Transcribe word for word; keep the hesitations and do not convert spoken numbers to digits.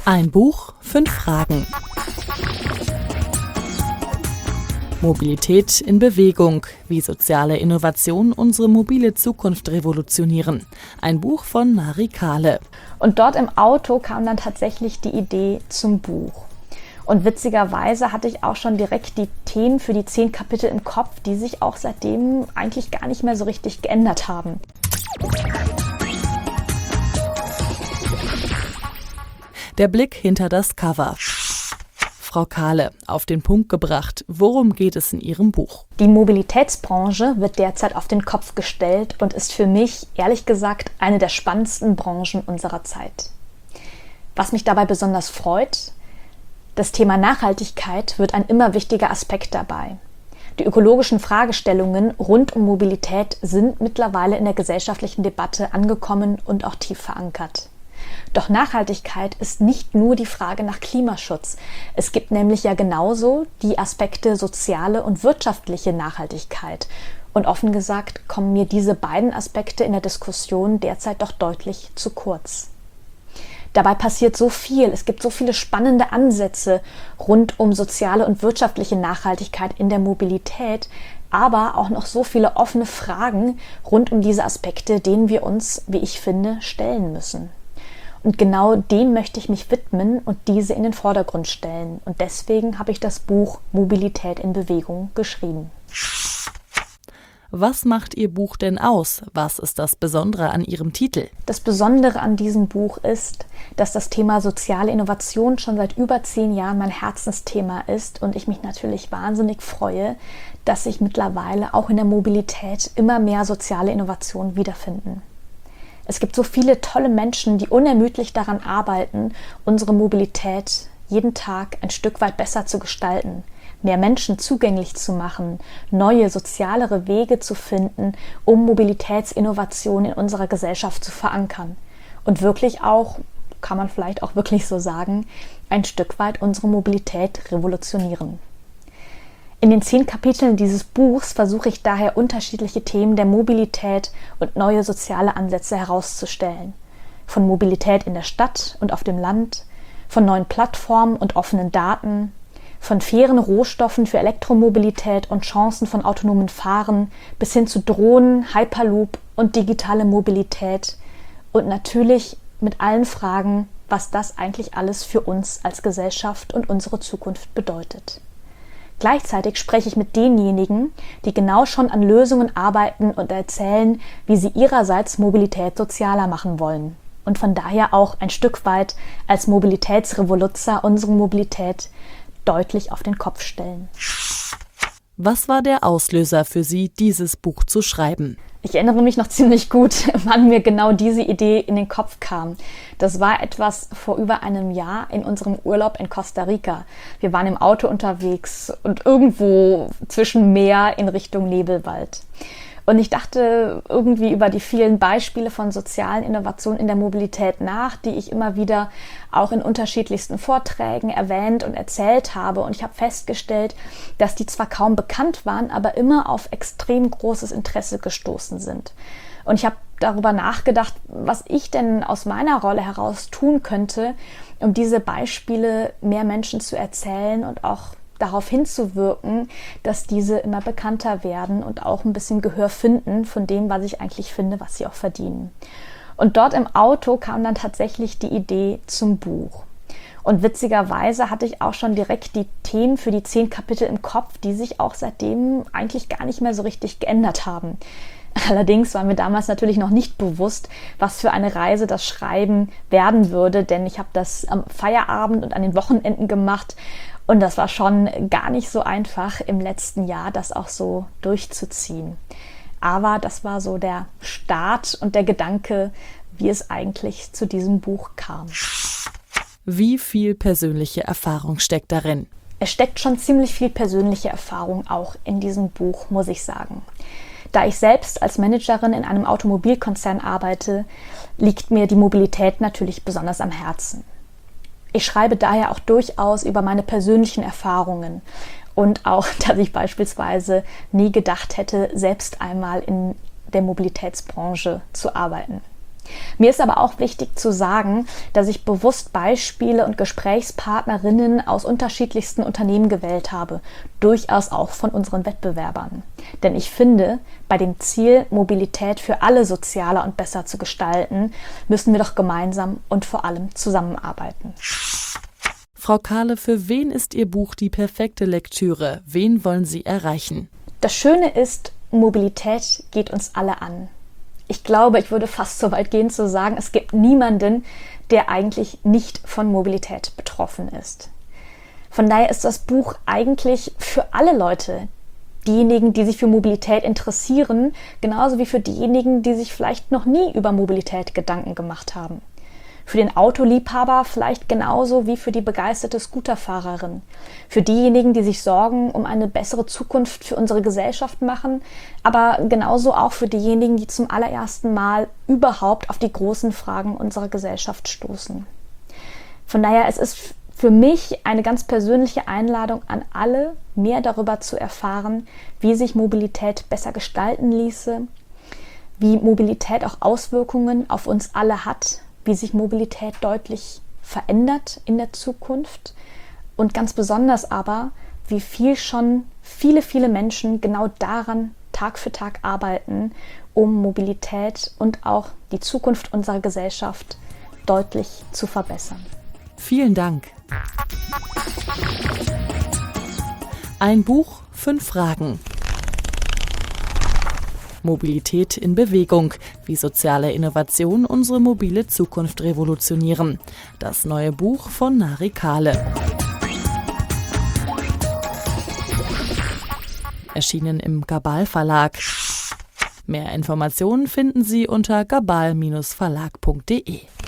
Ein Buch, fünf Fragen. Mobilität in Bewegung, wie soziale Innovation unsere mobile Zukunft revolutionieren. Ein Buch von Mari Kahle. Und dort im Auto kam dann tatsächlich die Idee zum Buch. Und witzigerweise hatte ich auch schon direkt die Themen für die zehn Kapitel im Kopf, die sich auch seitdem eigentlich gar nicht mehr so richtig geändert haben. Der Blick hinter das Cover. Frau Kahle, auf den Punkt gebracht, worum geht es in Ihrem Buch? Die Mobilitätsbranche wird derzeit auf den Kopf gestellt und ist für mich, ehrlich gesagt, eine der spannendsten Branchen unserer Zeit. Was mich dabei besonders freut: Das Thema Nachhaltigkeit wird ein immer wichtiger Aspekt dabei. Die ökologischen Fragestellungen rund um Mobilität sind mittlerweile in der gesellschaftlichen Debatte angekommen und auch tief verankert. Doch Nachhaltigkeit ist nicht nur die Frage nach Klimaschutz. Es gibt nämlich ja genauso die Aspekte soziale und wirtschaftliche Nachhaltigkeit. Und offen gesagt kommen mir diese beiden Aspekte in der Diskussion derzeit doch deutlich zu kurz. Dabei passiert so viel, es gibt so viele spannende Ansätze rund um soziale und wirtschaftliche Nachhaltigkeit in der Mobilität, aber auch noch so viele offene Fragen rund um diese Aspekte, denen wir uns, wie ich finde, stellen müssen. Und genau dem möchte ich mich widmen und diese in den Vordergrund stellen. Und deswegen habe ich das Buch Mobilität in Bewegung geschrieben. Was macht Ihr Buch denn aus? Was ist das Besondere an Ihrem Titel? Das Besondere an diesem Buch ist, dass das Thema soziale Innovation schon seit über zehn Jahren mein Herzensthema ist und ich mich natürlich wahnsinnig freue, dass sich mittlerweile auch in der Mobilität immer mehr soziale Innovationen wiederfinden. Es gibt so viele tolle Menschen, die unermüdlich daran arbeiten, unsere Mobilität jeden Tag ein Stück weit besser zu gestalten, mehr Menschen zugänglich zu machen, neue, sozialere Wege zu finden, um Mobilitätsinnovation in unserer Gesellschaft zu verankern und wirklich auch, kann man vielleicht auch wirklich so sagen, ein Stück weit unsere Mobilität revolutionieren. In den zehn Kapiteln dieses Buchs versuche ich daher unterschiedliche Themen der Mobilität und neue soziale Ansätze herauszustellen. Von Mobilität in der Stadt und auf dem Land, von neuen Plattformen und offenen Daten, von fairen Rohstoffen für Elektromobilität und Chancen von autonomen Fahren bis hin zu Drohnen, Hyperloop und digitale Mobilität und natürlich mit allen Fragen, was das eigentlich alles für uns als Gesellschaft und unsere Zukunft bedeutet. Gleichzeitig spreche ich mit denjenigen, die genau schon an Lösungen arbeiten und erzählen, wie sie ihrerseits Mobilität sozialer machen wollen und von daher auch ein Stück weit als Mobilitätsrevoluzer unsere Mobilität deutlich auf den Kopf stellen. Was war der Auslöser für Sie, dieses Buch zu schreiben? Ich erinnere mich noch ziemlich gut, wann mir genau diese Idee in den Kopf kam. Das war etwas vor über einem Jahr in unserem Urlaub in Costa Rica. Wir waren im Auto unterwegs und irgendwo zwischen Meer in Richtung Nebelwald. Und ich dachte irgendwie über die vielen Beispiele von sozialen Innovationen in der Mobilität nach, die ich immer wieder auch in unterschiedlichsten Vorträgen erwähnt und erzählt habe. Und ich habe festgestellt, dass die zwar kaum bekannt waren, aber immer auf extrem großes Interesse gestoßen sind. Und ich habe darüber nachgedacht, was ich denn aus meiner Rolle heraus tun könnte, um diese Beispiele mehr Menschen zu erzählen und auch darauf hinzuwirken, dass diese immer bekannter werden und auch ein bisschen Gehör finden von dem, was ich eigentlich finde, was sie auch verdienen. Und dort im Auto kam dann tatsächlich die Idee zum Buch. Und witzigerweise hatte ich auch schon direkt die Themen für die zehn Kapitel im Kopf, die sich auch seitdem eigentlich gar nicht mehr so richtig geändert haben. Allerdings war mir damals natürlich noch nicht bewusst, was für eine Reise das Schreiben werden würde, denn ich habe das am Feierabend und an den Wochenenden gemacht. Und das war schon gar nicht so einfach im letzten Jahr, das auch so durchzuziehen. Aber das war so der Start und der Gedanke, wie es eigentlich zu diesem Buch kam. Wie viel persönliche Erfahrung steckt darin? Es steckt schon ziemlich viel persönliche Erfahrung auch in diesem Buch, muss ich sagen. Da ich selbst als Managerin in einem Automobilkonzern arbeite, liegt mir die Mobilität natürlich besonders am Herzen. Ich schreibe daher auch durchaus über meine persönlichen Erfahrungen und auch, dass ich beispielsweise nie gedacht hätte, selbst einmal in der Mobilitätsbranche zu arbeiten. Mir ist aber auch wichtig zu sagen, dass ich bewusst Beispiele und Gesprächspartnerinnen aus unterschiedlichsten Unternehmen gewählt habe, durchaus auch von unseren Wettbewerbern. Denn ich finde, bei dem Ziel, Mobilität für alle sozialer und besser zu gestalten, müssen wir doch gemeinsam und vor allem zusammenarbeiten. Frau Kahle, für wen ist Ihr Buch die perfekte Lektüre? Wen wollen Sie erreichen? Das Schöne ist, Mobilität geht uns alle an. Ich glaube, ich würde fast so weit gehen zu sagen, es gibt niemanden, der eigentlich nicht von Mobilität betroffen ist. Von daher ist das Buch eigentlich für alle Leute, diejenigen, die sich für Mobilität interessieren, genauso wie für diejenigen, die sich vielleicht noch nie über Mobilität Gedanken gemacht haben. Für den Autoliebhaber vielleicht genauso wie für die begeisterte Scooterfahrerin. Für diejenigen, die sich Sorgen um eine bessere Zukunft für unsere Gesellschaft machen, aber genauso auch für diejenigen, die zum allerersten Mal überhaupt auf die großen Fragen unserer Gesellschaft stoßen. Von daher, es ist für mich eine ganz persönliche Einladung an alle, mehr darüber zu erfahren, wie sich Mobilität besser gestalten ließe, wie Mobilität auch Auswirkungen auf uns alle hat, wie sich Mobilität deutlich verändert in der Zukunft und ganz besonders aber, wie viel schon viele, viele Menschen genau daran Tag für Tag arbeiten, um Mobilität und auch die Zukunft unserer Gesellschaft deutlich zu verbessern. Vielen Dank. Ein Buch, fünf Fragen. Mobilität in Bewegung, wie soziale Innovation unsere mobile Zukunft revolutionieren. Das neue Buch von Nari Kahle. Erschienen im Gabal Verlag. Mehr Informationen finden Sie unter gabal Bindestrich verlag punkt de.